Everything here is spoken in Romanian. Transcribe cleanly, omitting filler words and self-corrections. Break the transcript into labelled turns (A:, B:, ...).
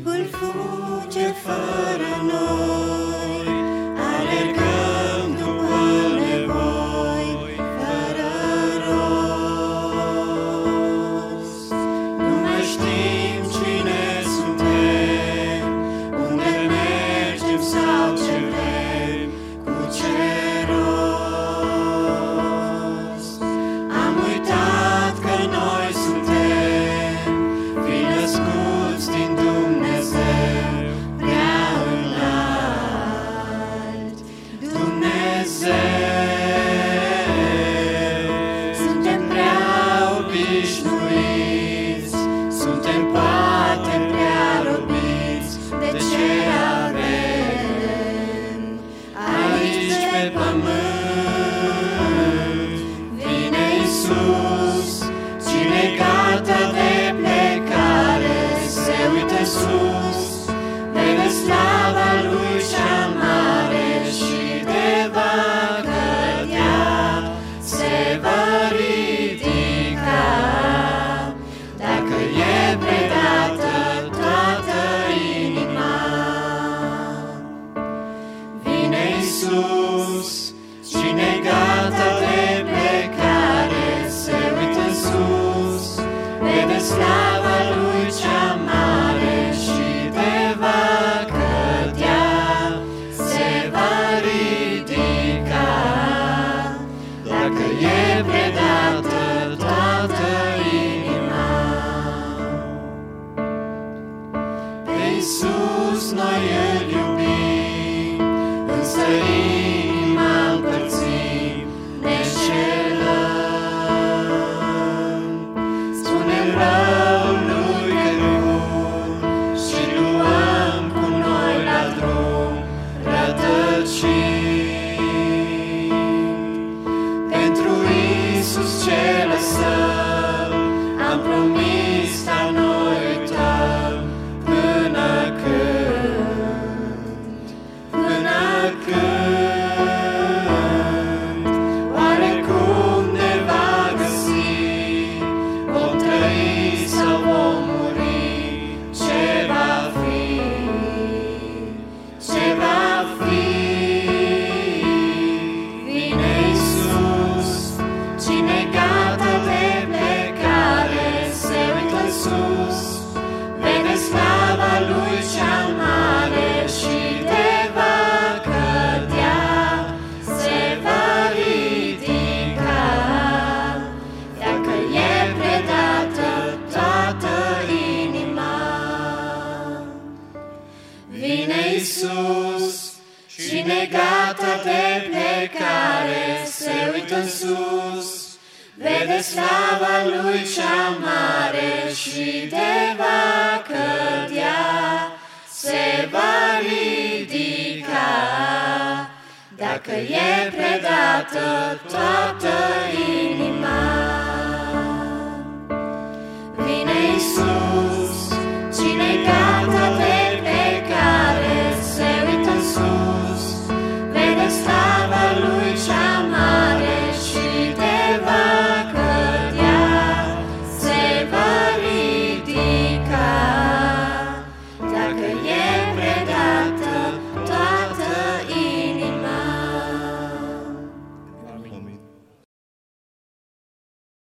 A: Timpul fuge fără noi, alergăm după nevoi, fără rost. Nu mai știm cine suntem, unde mergem sau ce vrem, cu ce rost. Am uitat că noi suntem fi născuți din Dumnezeu prea înalt. Dumnezeu, suntem prea obișnuiți, suntem poate prea robiți de ce avem aici pe pământ. Vine Iisus, cine-i gata de plecare, se uită sus, vede slava Lui cea mare și de va cădea, se va ridica. Dacă e predată toată inima, vine Iisus, cine-i gata de plecare, se uită sus, vede slava Lui cea mare și de va cădea, se va ridica. Dacă e predată toată inima, pe Iisus noi îl iubim, însă inima împărțim, ne înșelăm. Spunem răul Lui că e bun și luăm cu noi la drum rătăcim. Pentru Iisus ce lăsăm, am promis, dar noi uităm. Până când, oarecum ne va găsi, vom trăi sau vom muri, ce va fi, ce va fi. Vine Iisus, cine-i gata de plecare, se uită sus, vede slava Lui cea mare și de va cădea, se va ridica. Dacă e predată toată inima, vine Iisus, cine-i gata de plecare, se uită sus, vede slava Lui cea mare și de va cădea, se va ridica. Dacă e predată toată inima, vine Iisus, cine-i gata de